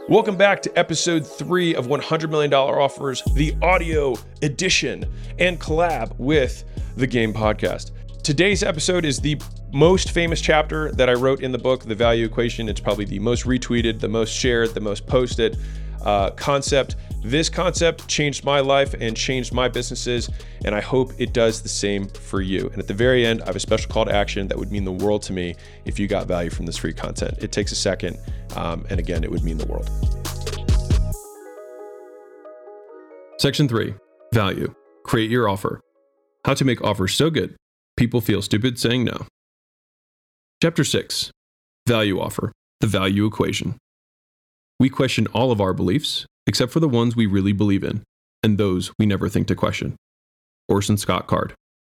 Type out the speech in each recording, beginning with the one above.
Welcome back to episode 3 of $100 Million Offers, the audio edition and collab with The Game Podcast. Today's episode is the most famous chapter that I wrote in the book, The Value Equation. It's probably the most retweeted, the most shared, the most posted concept. This concept changed my life and changed my businesses, and I hope it does the same for you. And at the very end, I have a special call to action that would mean the world to me if you got value from this free content. It takes a second, and again, it would mean the world. Section 3, Value. Create your offer. How to make offers so good, people feel stupid saying no. Chapter 6, Value Offer. The Value Equation. We question all of our beliefs, except for the ones we really believe in, and those we never think to question. Orson Scott Card.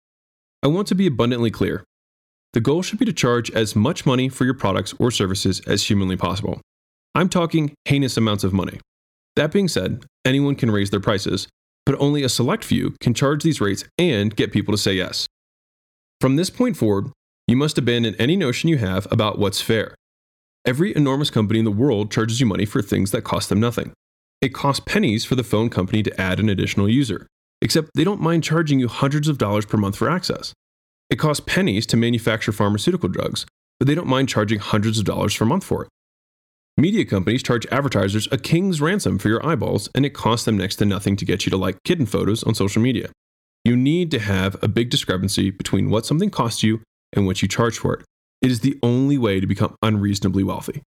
I want to be abundantly clear. The goal should be to charge as much money for your products or services as humanly possible. I'm talking heinous amounts of money. That being said, anyone can raise their prices, but only a select few can charge these rates and get people to say yes. From this point forward, you must abandon any notion you have about what's fair. Every enormous company in the world charges you money for things that cost them nothing. It costs pennies for the phone company to add an additional user, except they don't mind charging you hundreds of dollars per month for access. It costs pennies to manufacture pharmaceutical drugs, but they don't mind charging hundreds of dollars per month for it. Media companies charge advertisers a king's ransom for your eyeballs, and it costs them next to nothing to get you to like kitten photos on social media. You need to have a big discrepancy between what something costs you and what you charge for it. It is the only way to become unreasonably wealthy.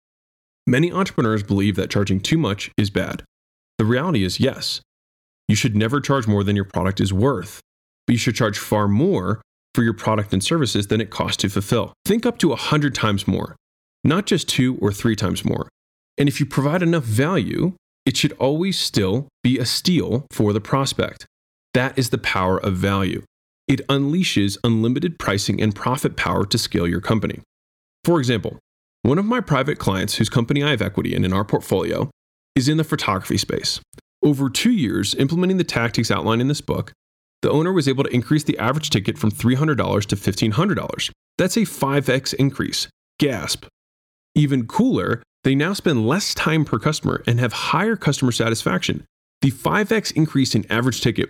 Many entrepreneurs believe that charging too much is bad. The reality is yes, you should never charge more than your product is worth, but you should charge far more for your product and services than it costs to fulfill. Think up to 100 times more, not just 2 or 3 times more. And if you provide enough value, it should always still be a steal for the prospect. That is the power of value. It unleashes unlimited pricing and profit power to scale your company. For example, one of my private clients whose company I have equity in our portfolio is in the photography space. Over 2 years implementing the tactics outlined in this book, the owner was able to increase the average ticket from $300 to $1,500. That's a 5x increase. Gasp. Even cooler, they now spend less time per customer and have higher customer satisfaction. The 5x increase in average ticket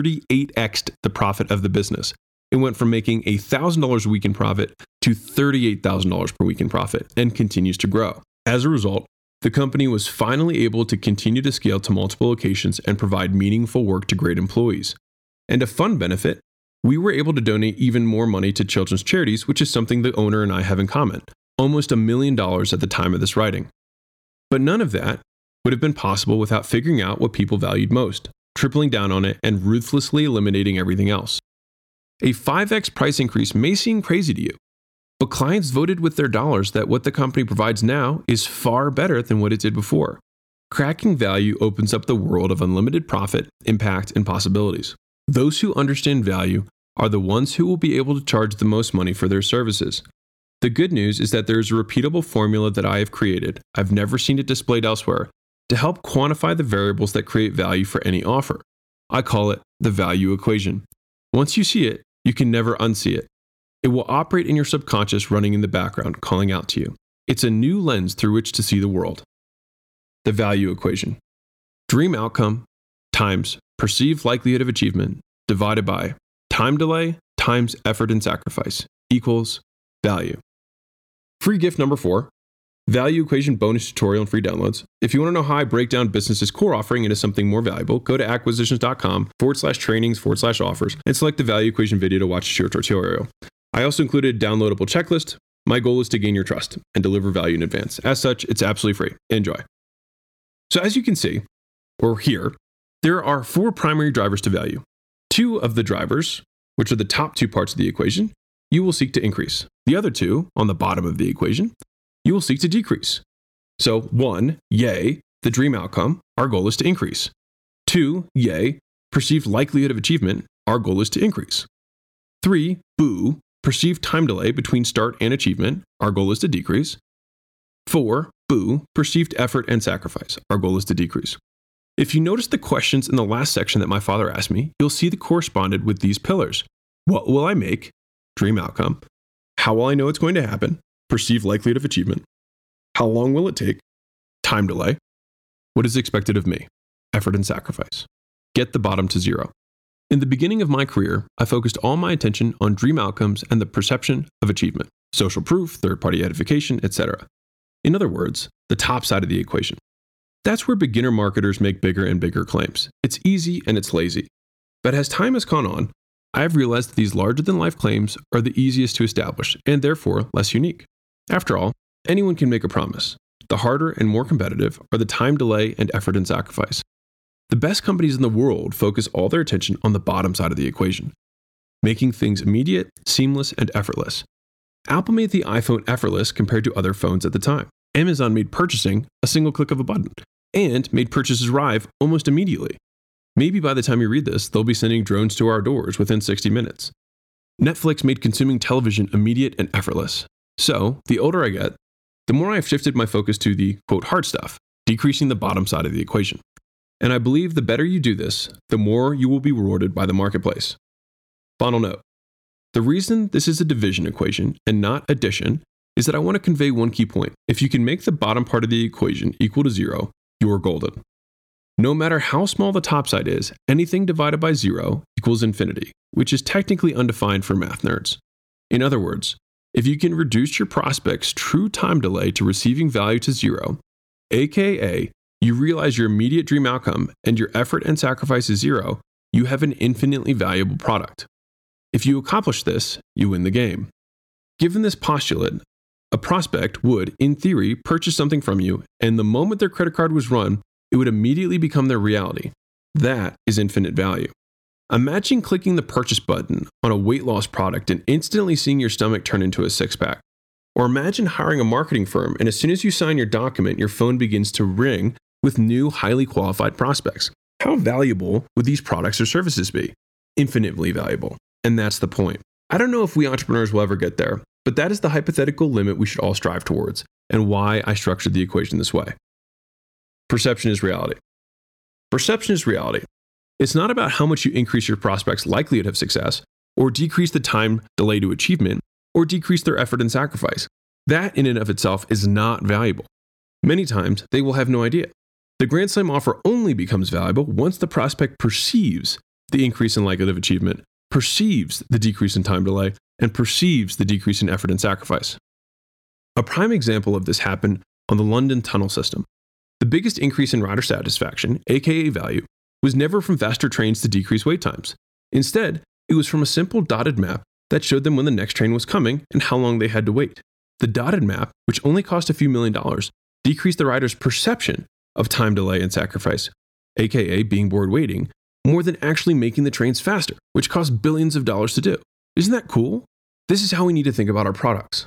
38x'd the profit of the business. It went from making $1,000 a week in profit to $38,000 per week in profit and continues to grow. As a result, the company was finally able to continue to scale to multiple locations and provide meaningful work to great employees. And a fun benefit, we were able to donate even more money to children's charities, which is something the owner and I have in common. Almost $1 million at the time of this writing. But none of that would have been possible without figuring out what people valued most, tripling down on it, and ruthlessly eliminating everything else. A 5x price increase may seem crazy to you, but clients voted with their dollars that what the company provides now is far better than what it did before. Cracking value opens up the world of unlimited profit, impact, and possibilities. Those who understand value are the ones who will be able to charge the most money for their services. The good news is that there is a repeatable formula that I have created, I've never seen it displayed elsewhere, to help quantify the variables that create value for any offer. I call it the value equation. Once you see it, you can never unsee it. It will operate in your subconscious running in the background, calling out to you. It's a new lens through which to see the world. The value equation. Dream outcome times perceived likelihood of achievement divided by time delay times effort and sacrifice equals value. Free gift number 4, Value Equation bonus tutorial and free downloads. If you want to know how I break down business's core offering into something more valuable, go to acquisitions.com/trainings/offers and select the Value Equation video to watch a short tutorial. I also included a downloadable checklist. My goal is to gain your trust and deliver value in advance. As such, it's absolutely free. Enjoy. So as you can see, or hear, there are 4 primary drivers to value. 2 of the drivers, which are the top 2 parts of the equation, you will seek to increase. The other 2, on the bottom of the equation, you will seek to decrease. So 1, yay, the dream outcome, our goal is to increase. 2, yay, perceived likelihood of achievement, our goal is to increase. 3, boo, perceived time delay between start and achievement, our goal is to decrease. 4, boo, perceived effort and sacrifice, our goal is to decrease. If you notice the questions in the last section that my father asked me, you'll see they corresponded with these pillars. What will I make? Dream outcome. How will I know it's going to happen? Perceived likelihood of achievement. How long will it take? Time delay. What is expected of me? Effort and sacrifice. Get the bottom to zero. In the beginning of my career, I focused all my attention on dream outcomes and the perception of achievement, social proof, third-party edification, etc. In other words, the top side of the equation. That's where beginner marketers make bigger and bigger claims. It's easy and it's lazy. But as time has gone on, I have realized that these larger-than-life claims are the easiest to establish and therefore less unique. After all, anyone can make a promise. The harder and more competitive are the time delay and effort and sacrifice. The best companies in the world focus all their attention on the bottom side of the equation, making things immediate, seamless, and effortless. Apple made the iPhone effortless compared to other phones at the time. Amazon made purchasing a single click of a button, and made purchases arrive almost immediately. Maybe by the time you read this, they'll be sending drones to our doors within 60 minutes. Netflix made consuming television immediate and effortless. So, the older I get, the more I've shifted my focus to the, quote, hard stuff, decreasing the bottom side of the equation. And I believe the better you do this, the more you will be rewarded by the marketplace. Final note. The reason this is a division equation and not addition is that I want to convey one key point. If you can make the bottom part of the equation equal to zero, you are golden. No matter how small the top side is, anything divided by zero equals infinity, which is technically undefined for math nerds. In other words, if you can reduce your prospect's true time delay to receiving value to zero, aka you realize your immediate dream outcome and your effort and sacrifice is zero, you have an infinitely valuable product. If you accomplish this, you win the game. Given this postulate, a prospect would, in theory, purchase something from you, and the moment their credit card was run, it would immediately become their reality. That is infinite value. Imagine clicking the purchase button on a weight loss product and instantly seeing your stomach turn into a six-pack. Or imagine hiring a marketing firm, and as soon as you sign your document, your phone begins to ring with new, highly qualified prospects. How valuable would these products or services be? Infinitely valuable. And that's the point. I don't know if we entrepreneurs will ever get there, but that is the hypothetical limit we should all strive towards, and why I structured the equation this way. Perception is reality. Perception is reality. It's not about how much you increase your prospect's likelihood of success, or decrease the time delay to achievement, or decrease their effort and sacrifice. That in and of itself is not valuable. Many times, they will have no idea. The Grand Slam offer only becomes valuable once the prospect perceives the increase in likelihood of achievement, perceives the decrease in time delay, and perceives the decrease in effort and sacrifice. A prime example of this happened on the London tunnel system. The biggest increase in rider satisfaction, aka value, was never from faster trains to decrease wait times. Instead, it was from a simple dotted map that showed them when the next train was coming and how long they had to wait. The dotted map, which only cost a few $1 million, decreased the rider's perception of time delay and sacrifice, aka being bored waiting, more than actually making the trains faster, which cost billions of dollars to do. Isn't that cool? This is how we need to think about our products.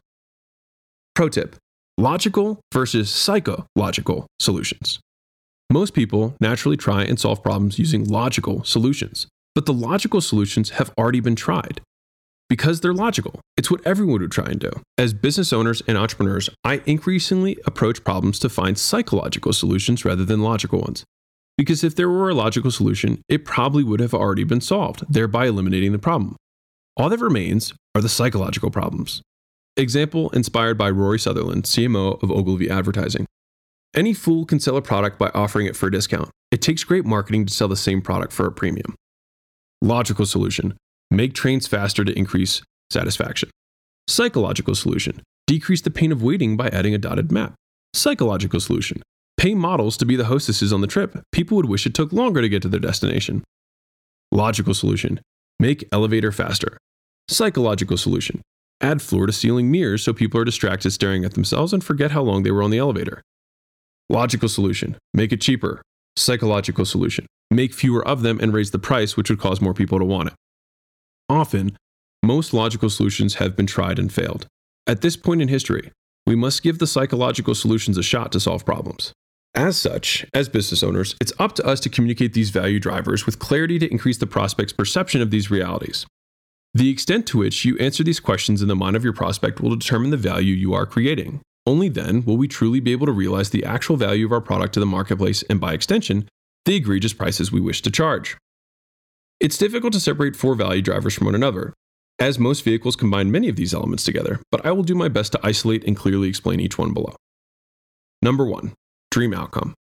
Pro tip: logical versus psychological solutions. Most people naturally try and solve problems using logical solutions, but the logical solutions have already been tried. Because they're logical. It's what everyone would try and do. As business owners and entrepreneurs, I increasingly approach problems to find psychological solutions rather than logical ones. Because if there were a logical solution, it probably would have already been solved, thereby eliminating the problem. All that remains are the psychological problems. Example inspired by Rory Sutherland, CMO of Ogilvy Advertising. Any fool can sell a product by offering it for a discount. It takes great marketing to sell the same product for a premium. Logical solution: make trains faster to increase satisfaction. Psychological solution: decrease the pain of waiting by adding a dotted map. Psychological solution: pay models to be the hostesses on the trip. People would wish it took longer to get to their destination. Logical solution: make elevator faster. Psychological solution: add floor-to-ceiling mirrors so people are distracted staring at themselves and forget how long they were on the elevator. Logical solution: make it cheaper. Psychological solution: make fewer of them and raise the price, which would cause more people to want it. Often, most logical solutions have been tried and failed. At this point in history, we must give the psychological solutions a shot to solve problems. As such, as business owners, it's up to us to communicate these value drivers with clarity to increase the prospect's perception of these realities. The extent to which you answer these questions in the mind of your prospect will determine the value you are creating. Only then will we truly be able to realize the actual value of our product to the marketplace and, by extension, the egregious prices we wish to charge. It's difficult to separate four value drivers from one another, as most vehicles combine many of these elements together, but I will do my best to isolate and clearly explain each one below. Number 1. Dream outcome.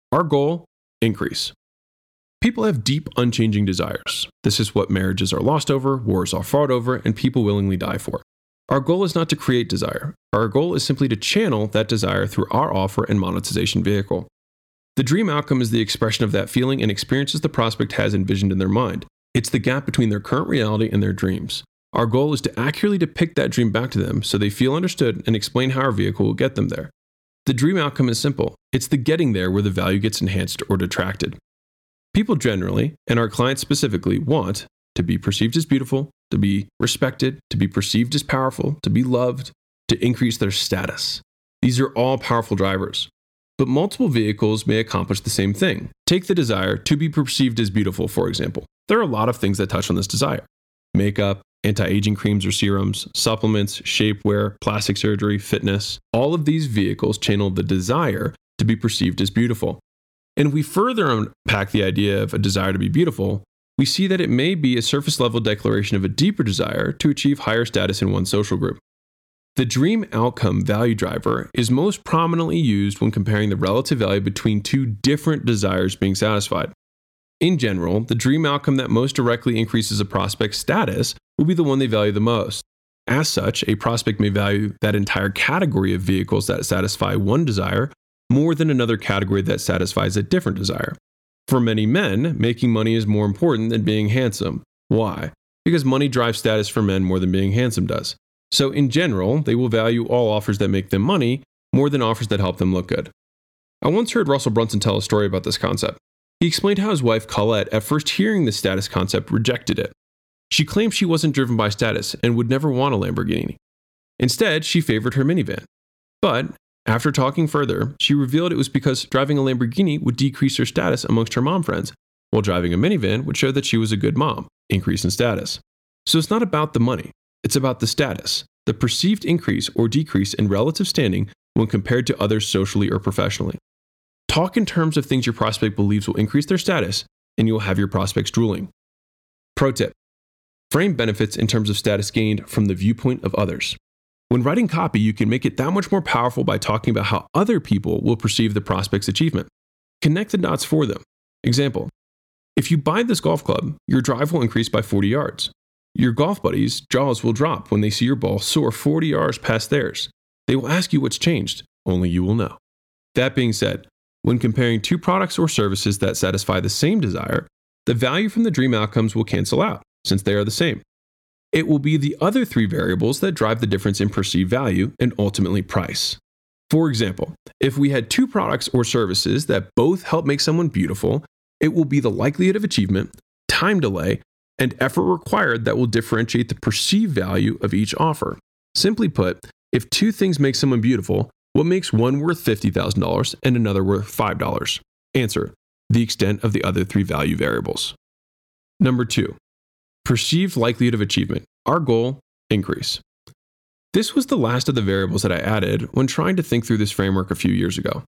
Our goal, increase. People have deep, unchanging desires. This is what marriages are lost over, wars are fought over, and people willingly die for. Our goal is not to create desire. Our goal is simply to channel that desire through our offer and monetization vehicle. The dream outcome is the expression of that feeling and experiences the prospect has envisioned in their mind. It's the gap between their current reality and their dreams. Our goal is to accurately depict that dream back to them so they feel understood and explain how our vehicle will get them there. The dream outcome is simple. It's the getting there where the value gets enhanced or detracted. People generally, and our clients specifically, want to be perceived as beautiful, to be respected, to be perceived as powerful, to be loved, to increase their status. These are all powerful drivers. But multiple vehicles may accomplish the same thing. Take the desire to be perceived as beautiful, for example. There are a lot of things that touch on this desire. Makeup, anti-aging creams or serums, supplements, shapewear, plastic surgery, fitness. All of these vehicles channel the desire to be perceived as beautiful. And if we further unpack the idea of a desire to be beautiful, we see that it may be a surface-level declaration of a deeper desire to achieve higher status in one's social group. The dream outcome value driver is most prominently used when comparing the relative value between two different desires being satisfied. In general, the dream outcome that most directly increases a prospect's status will be the one they value the most. As such, a prospect may value that entire category of vehicles that satisfy one desire more than another category that satisfies a different desire. For many men, making money is more important than being handsome. Why? Because money drives status for men more than being handsome does. So in general, they will value all offers that make them money more than offers that help them look good. I once heard Russell Brunson tell a story about this concept. He explained how his wife, Colette, at first hearing the status concept, rejected it. She claimed she wasn't driven by status and would never want a Lamborghini. Instead, she favored her minivan. But after talking further, she revealed it was because driving a Lamborghini would decrease her status amongst her mom friends, while driving a minivan would show that she was a good mom, increase in status. So it's not about the money, it's about the status, the perceived increase or decrease in relative standing when compared to others socially or professionally. Talk in terms of things your prospect believes will increase their status, and you will have your prospects drooling. Pro tip: frame benefits in terms of status gained from the viewpoint of others. When writing copy, you can make it that much more powerful by talking about how other people will perceive the prospect's achievement. Connect the dots for them. Example: if you buy this golf club, your drive will increase by 40 yards. Your golf buddies' jaws will drop when they see your ball soar 40 yards past theirs. They will ask you what's changed. Only you will know. That being said, when comparing two products or services that satisfy the same desire, the value from the dream outcomes will cancel out, since they are the same. It will be the other three variables that drive the difference in perceived value and ultimately price. For example, if we had two products or services that both help make someone beautiful, it will be the likelihood of achievement, time delay, and effort required that will differentiate the perceived value of each offer. Simply put, if two things make someone beautiful, what makes one worth $50,000 and another worth $5? Answer: the extent of the other three value variables. Number 2, perceived likelihood of achievement. Our goal, increase. This was the last of the variables that I added when trying to think through this framework a few years ago.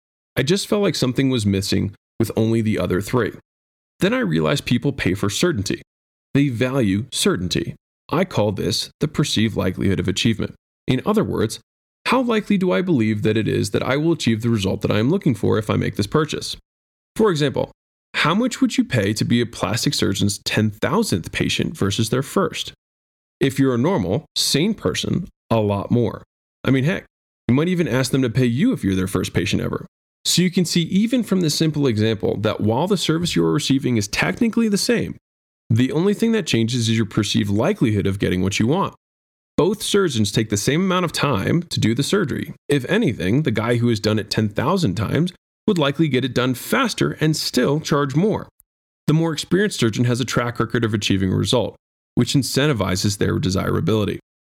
I just felt like something was missing with only the other three. Then I realized people pay for certainty. They value certainty. I call this the perceived likelihood of achievement. In other words, how likely do I believe that it is that I will achieve the result that I am looking for if I make this purchase? For example, how much would you pay to be a plastic surgeon's 10,000th patient versus their first? If you're a normal, sane person, a lot more. I mean, heck, you might even ask them to pay you if you're their first patient ever. So you can see even from this simple example that while the service you are receiving is technically the same, the only thing that changes is your perceived likelihood of getting what you want. Both surgeons take the same amount of time to do the surgery. If anything, the guy who has done it 10,000 times would likely get it done faster and still charge more. The more experienced surgeon has a track record of achieving a result, which incentivizes their desirability.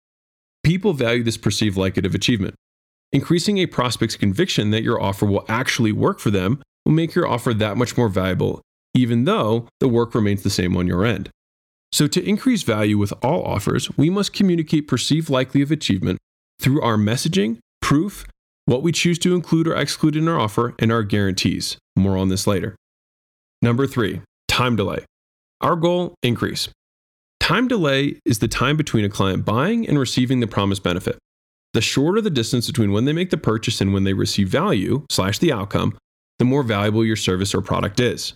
People value this perceived likelihood of achievement. Increasing a prospect's conviction that your offer will actually work for them will make your offer that much more valuable, even though the work remains the same on your end. So to increase value with all offers, we must communicate perceived likelihood of achievement through our messaging, proof, what we choose to include or exclude in our offer, and our guarantees. More on this later. Number 3, time delay. Our goal, increase. Time delay is the time between a client buying and receiving the promised benefit. The shorter the distance between when they make the purchase and when they receive value / the outcome, the more valuable your service or product is.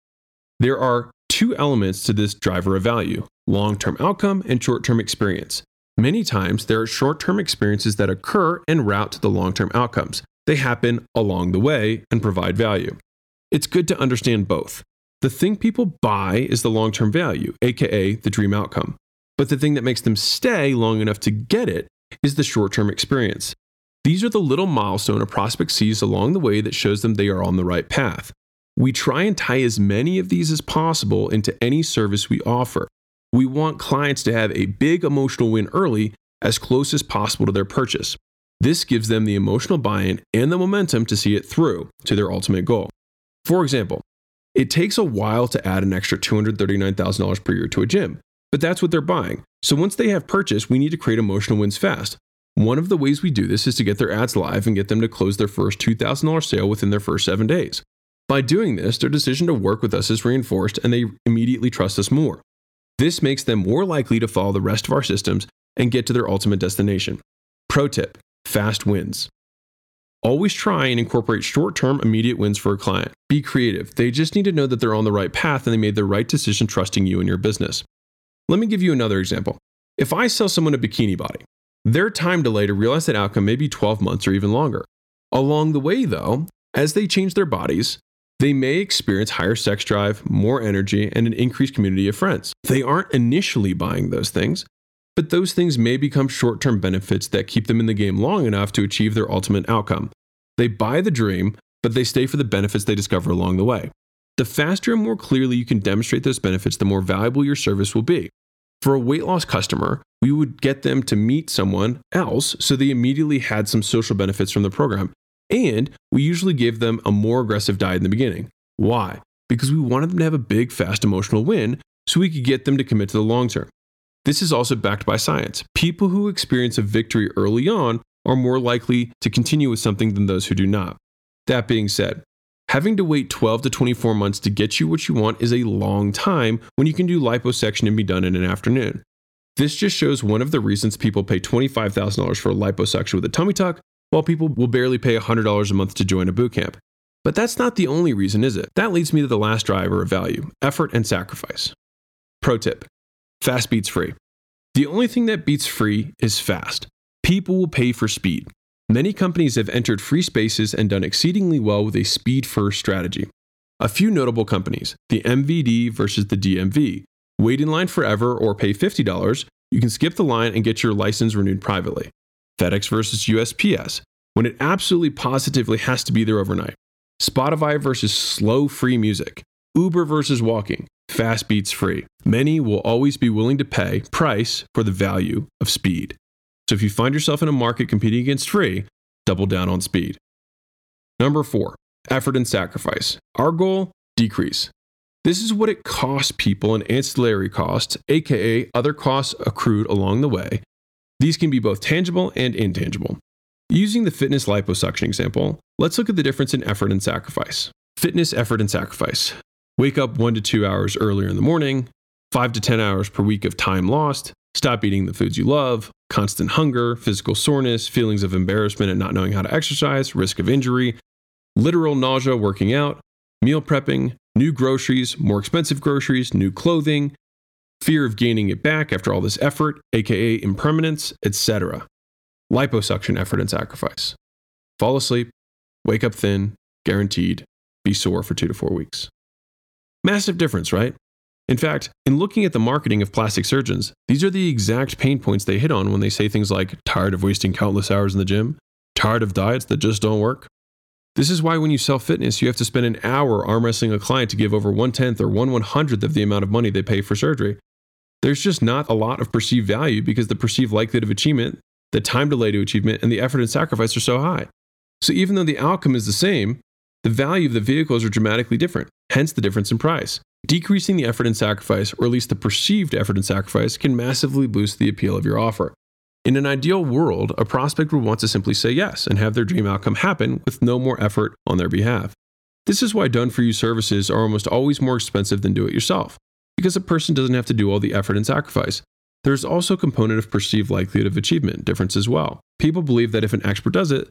There are two elements to this driver of value: long-term outcome and short-term experience. Many times, there are short-term experiences that occur en route to the long-term outcomes. They happen along the way and provide value. It's good to understand both. The thing people buy is the long-term value, aka the dream outcome. But the thing that makes them stay long enough to get it is the short-term experience. These are the little milestone a prospect sees along the way that shows them they are on the right path. We try and tie as many of these as possible into any service we offer. We want clients to have a big emotional win early, as close as possible to their purchase. This gives them the emotional buy-in and the momentum to see it through to their ultimate goal. For example, it takes a while to add an extra $239,000 per year to a gym, but that's what they're buying. So once they have purchased, we need to create emotional wins fast. One of the ways we do this is to get their ads live and get them to close their first $2,000 sale within their first 7 days. By doing this, their decision to work with us is reinforced and they immediately trust us more. This makes them more likely to follow the rest of our systems and get to their ultimate destination. Pro tip: fast wins. Always try and incorporate short-term immediate wins for a client. Be creative. They just need to know that they're on the right path and they made the right decision trusting you and your business. Let me give you another example. If I sell someone a bikini body, their time delay to realize that outcome may be 12 months or even longer. Along the way, though, as they change their bodies, they may experience higher sex drive, more energy, and an increased community of friends. They aren't initially buying those things, but those things may become short-term benefits that keep them in the game long enough to achieve their ultimate outcome. They buy the dream, but they stay for the benefits they discover along the way. The faster and more clearly you can demonstrate those benefits, the more valuable your service will be. For a weight loss customer, we would get them to meet someone else so they immediately had some social benefits from the program. And we usually gave them a more aggressive diet in the beginning. Why? Because we wanted them to have a big, fast emotional win so we could get them to commit to the long term. This is also backed by science. People who experience a victory early on are more likely to continue with something than those who do not. That being said, having to wait 12 to 24 months to get you what you want is a long time when you can do liposuction and be done in an afternoon. This just shows one of the reasons people pay $25,000 for a liposuction with a tummy tuck, while people will barely pay $100 a month to join a bootcamp. But that's not the only reason, is it? That leads me to the last driver of value: effort and sacrifice. Pro tip: fast beats free. The only thing that beats free is fast. People will pay for speed. Many companies have entered free spaces and done exceedingly well with a speed-first strategy. A few notable companies: the MVD versus the DMV. Wait in line forever or pay $50, you can skip the line and get your license renewed privately. FedEx versus USPS, when it absolutely positively has to be there overnight. Spotify versus slow free music. Uber versus walking. Fast beats free. Many will always be willing to pay price for the value of speed. So if you find yourself in a market competing against free, double down on speed. Number 4, effort and sacrifice. Our goal: decrease. This is what it costs people in ancillary costs, aka other costs accrued along the way. These can be both tangible and intangible. Using the fitness liposuction example, let's look at the difference in effort and sacrifice. Fitness, effort, and sacrifice. Wake up 1 to 2 hours earlier in the morning, 5 to 10 hours per week of time lost, stop eating the foods you love, constant hunger, physical soreness, feelings of embarrassment and not knowing how to exercise, risk of injury, literal nausea working out, meal prepping, new groceries, more expensive groceries, new clothing, fear of gaining it back after all this effort, aka impermanence, etc. Liposuction, effort, and sacrifice. Fall asleep, wake up thin, guaranteed, be sore for 2 to 4 weeks. Massive difference, right? In fact, in looking at the marketing of plastic surgeons, these are the exact pain points they hit on when they say things like, tired of wasting countless hours in the gym, tired of diets that just don't work. This is why when you sell fitness, you have to spend an hour arm wrestling a client to give over 1/10 or 1/100th of the amount of money they pay for surgery. There's just not a lot of perceived value because the perceived likelihood of achievement, the time delay to achievement, and the effort and sacrifice are so high. So even though the outcome is the same, the value of the vehicles are dramatically different, hence the difference in price. Decreasing the effort and sacrifice, or at least the perceived effort and sacrifice, can massively boost the appeal of your offer. In an ideal world, a prospect would want to simply say yes and have their dream outcome happen with no more effort on their behalf. This is why done-for-you services are almost always more expensive than do-it-yourself, because a person doesn't have to do all the effort and sacrifice. There's also a component of perceived likelihood of achievement difference as well. People believe that if an expert does it,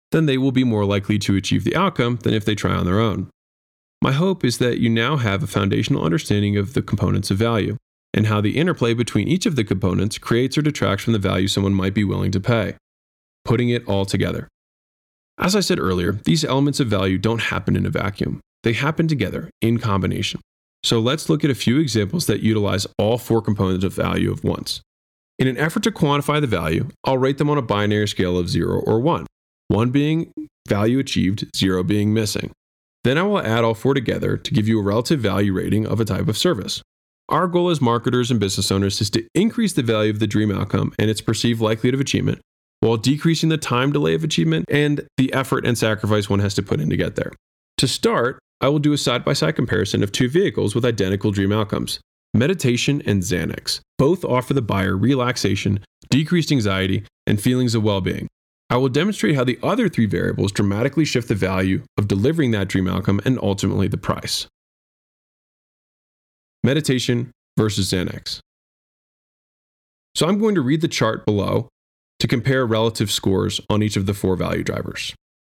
then they will be more likely to achieve the outcome than if they try on their own. My hope is that you now have a foundational understanding of the components of value and how the interplay between each of the components creates or detracts from the value someone might be willing to pay. Putting it all together. As I said earlier, these elements of value don't happen in a vacuum. They happen together, in combination. So let's look at a few examples that utilize all four components of value at once. In an effort to quantify the value, I'll rate them on a binary scale of 0 or 1, 1 being value achieved, 0 being missing. Then I will add all four together to give you a relative value rating of a type of service. Our goal as marketers and business owners is to increase the value of the dream outcome and its perceived likelihood of achievement, while decreasing the time delay of achievement and the effort and sacrifice one has to put in to get there. To start, I will do a side-by-side comparison of two vehicles with identical dream outcomes, meditation and Xanax. Both offer the buyer relaxation, decreased anxiety, and feelings of well-being. I will demonstrate how the other three variables dramatically shift the value of delivering that dream outcome and ultimately the price. Meditation versus Xanax. So I'm going to read the chart below to compare relative scores on each of the four value drivers.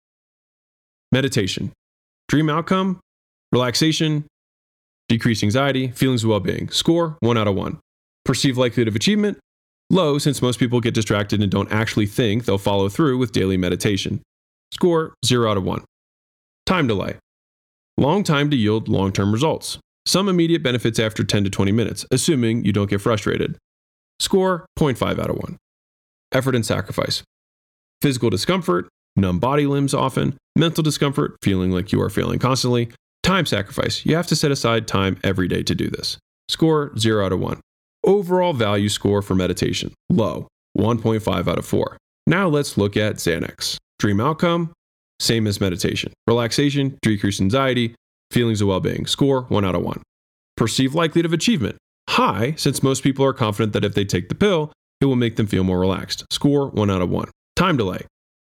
Meditation. Dream outcome, relaxation, decreased anxiety, feelings of well-being. Score, 1 out of 1. Perceived likelihood of achievement, low since most people get distracted and don't actually think they'll follow through with daily meditation. Score, 0 out of 1. Time delay. Long time to yield long-term results. Some immediate benefits after 10 to 20 minutes, assuming you don't get frustrated. Score, 0.5 out of 1. Effort and sacrifice. Physical discomfort, numb body limbs often, mental discomfort, feeling like you are failing constantly, time sacrifice. You have to set aside time every day to do this. Score, 0 out of 1. Overall value score for meditation, low, 1.5 out of 4. Now let's look at Xanax. Dream outcome, same as meditation. Relaxation, decreased anxiety, feelings of well-being. Score, 1 out of 1. Perceived likelihood of achievement, high since most people are confident that if they take the pill, it will make them feel more relaxed. Score, 1 out of 1. Time delay,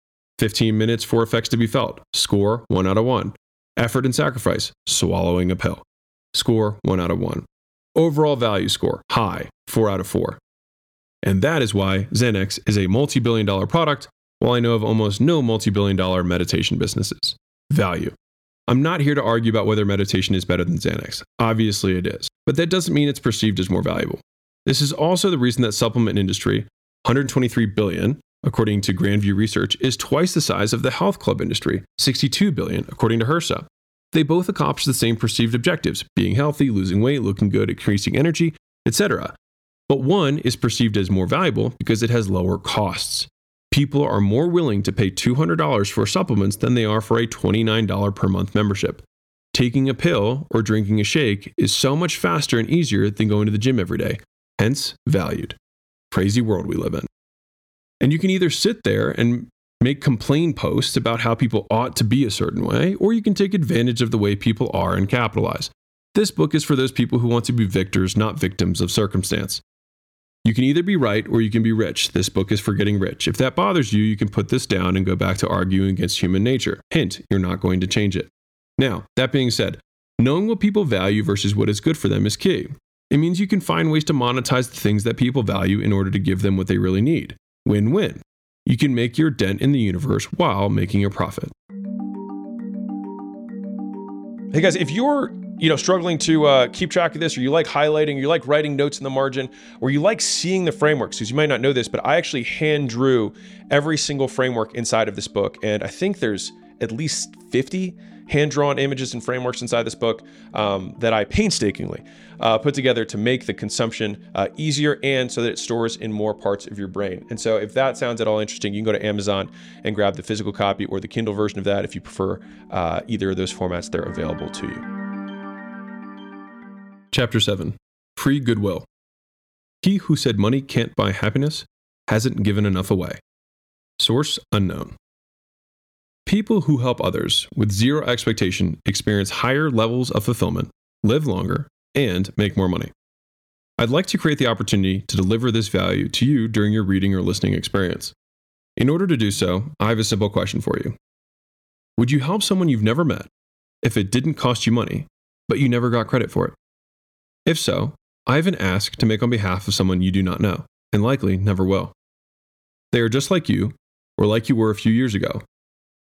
15 minutes for effects to be felt. Score, 1 out of 1. Effort and sacrifice, swallowing a pill. Score, 1 out of 1. Overall value score, high, 4 out of 4. And that is why Xanax is a multi-billion-dollar product, while I know of almost no multi-billion-dollar meditation businesses. Value. I'm not here to argue about whether meditation is better than Xanax. Obviously it is. But that doesn't mean it's perceived as more valuable. This is also the reason that supplement industry, $123 billion, according to Grandview Research, is twice the size of the health club industry, $62 billion, according to HRSA. They both accomplish the same perceived objectives, being healthy, losing weight, looking good, increasing energy, etc. But one is perceived as more valuable because it has lower costs. People are more willing to pay $200 for supplements than they are for a $29 per month membership. Taking a pill or drinking a shake is so much faster and easier than going to the gym every day, hence valued. Crazy world we live in. And you can either sit there and make complaint posts about how people ought to be a certain way, or you can take advantage of the way people are and capitalize. This book is for those people who want to be victors, not victims of circumstance. You can either be right or you can be rich. This book is for getting rich. If that bothers you, you can put this down and go back to arguing against human nature. Hint, you're not going to change it. Now, that being said, knowing what people value versus what is good for them is key. It means you can find ways to monetize the things that people value in order to give them what they really need. Win-win. You can make your dent in the universe while making a profit. Hey guys, if you're struggling to keep track of this, or you like highlighting, or you like writing notes in the margin, or you like seeing the frameworks, because you might not know this, but I actually hand drew every single framework inside of this book, and I think there's at least 50 hand-drawn images and frameworks inside this book that I painstakingly put together to make the consumption easier and so that it stores in more parts of your brain. And so if that sounds at all interesting, you can go to Amazon and grab the physical copy or the Kindle version of that if you prefer either of those formats. They're available to you. Chapter 7. Free Goodwill. He who said money can't buy happiness hasn't given enough away. Source unknown. People who help others with zero expectation experience higher levels of fulfillment, live longer, and make more money. I'd like to create the opportunity to deliver this value to you during your reading or listening experience. In order to do so, I have a simple question for you. Would you help someone you've never met if it didn't cost you money, but you never got credit for it? If so, I have an ask to make on behalf of someone you do not know, and likely never will. They are just like you, or like you were a few years ago,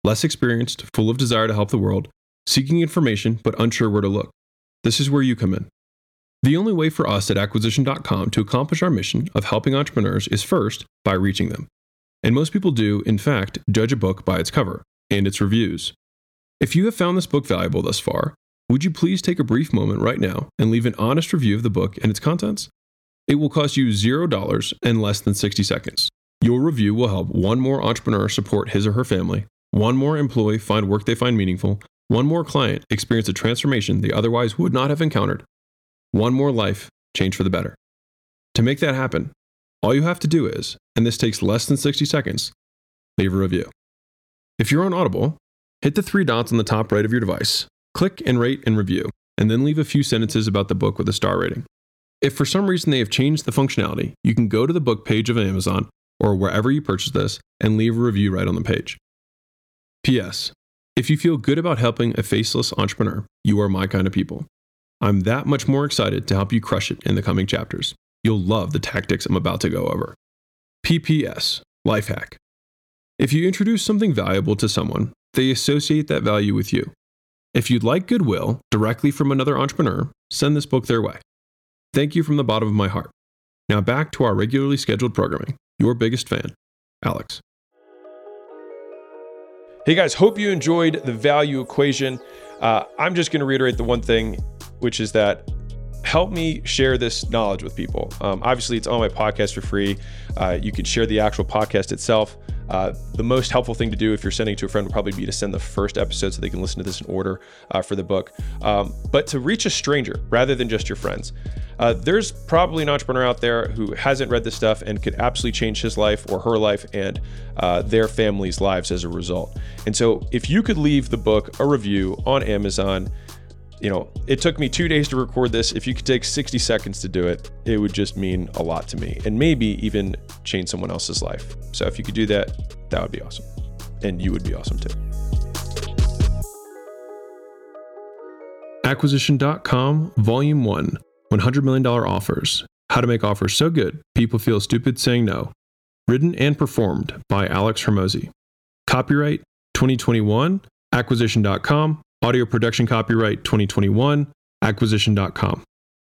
less experienced, full of desire to help the world, seeking information but unsure where to look. This is where you come in. The only way for us at Acquisition.com to accomplish our mission of helping entrepreneurs is first by reaching them. And most people do, in fact, judge a book by its cover and its reviews. If you have found this book valuable thus far, would you please take a brief moment right now and leave an honest review of the book and its contents? It will cost you $0 and less than 60 seconds. Your review will help one more entrepreneur support his or her family, one more employee find work they find meaningful, one more client experience a transformation they otherwise would not have encountered, one more life change for the better. To make that happen, all you have to do is, and this takes less than 60 seconds, leave a review. If you're on Audible, hit the 3 dots on the top right of your device, click and rate and review, and then leave a few sentences about the book with a star rating. If for some reason they have changed the functionality, you can go to the book page of Amazon or wherever you purchase this and leave a review right on the page. P.S. If you feel good about helping a faceless entrepreneur, you are my kind of people. I'm that much more excited to help you crush it in the coming chapters. You'll love the tactics I'm about to go over. PPS, life hack. If you introduce something valuable to someone, they associate that value with you. If you'd like goodwill directly from another entrepreneur, send this book their way. Thank you from the bottom of my heart. Now back to our regularly scheduled programming. Your biggest fan, Alex. Hey guys, hope you enjoyed the value equation. I'm just going to reiterate the one thing, which is that help me share this knowledge with people. Obviously, it's on my podcast for free. You can share the actual podcast itself. The most helpful thing to do if you're sending it to a friend would probably be to send the first episode so they can listen to this in order for the book. But to reach a stranger rather than just your friends. There's probably an entrepreneur out there who hasn't read this stuff and could absolutely change his life or her life and their family's lives as a result. And so if you could leave the book a review on Amazon, it took me 2 days to record this. If you could take 60 seconds to do it, it would just mean a lot to me and maybe even change someone else's life. So if you could do that, that would be awesome. And you would be awesome too. Acquisition.com, Volume 1, $100 million Offers. How to make offers so good, people feel stupid saying no. Written and performed by Alex Hormozi. Copyright 2021, Acquisition.com. Audio production copyright 2021, Acquisition.com.